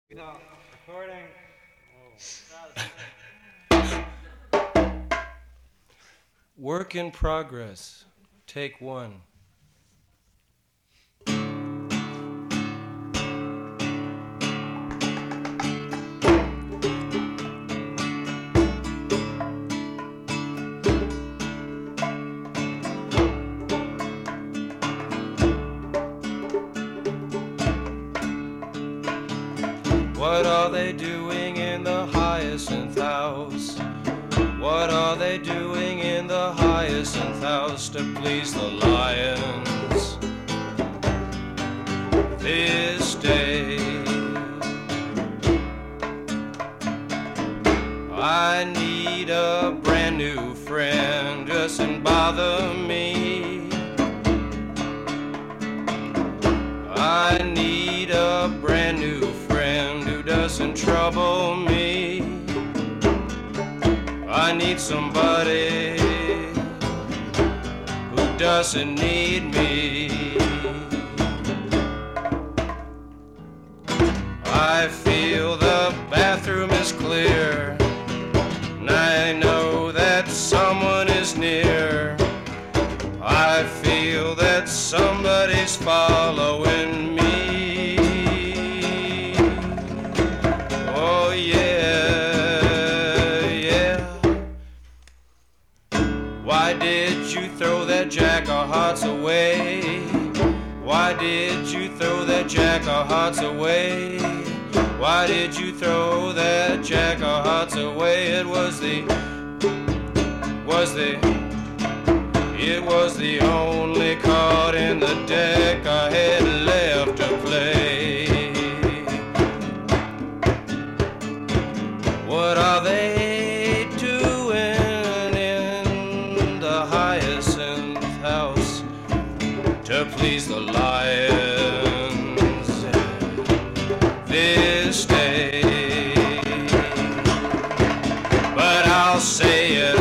No, recording. Work in progress. Take one. What are they doing in the Hyacinth House? What are they doing in the Hyacinth House to please the lions this day? I need a brand new friend, doesn't bother me. I need a brand new friend who doesn't trouble me. I need somebody who doesn't need me. I feel the bathroom is clear, and I know that someone is near. I feel that somebody's following me. Oh yeah, yeah. Why did you throw that jack of hearts away? Why did you throw that jack of hearts away? Why did you throw that jack of hearts away? It was the only card in the deck I had left to play. What are they doing in the Hyacinth House to please the lions this day? But I'll say it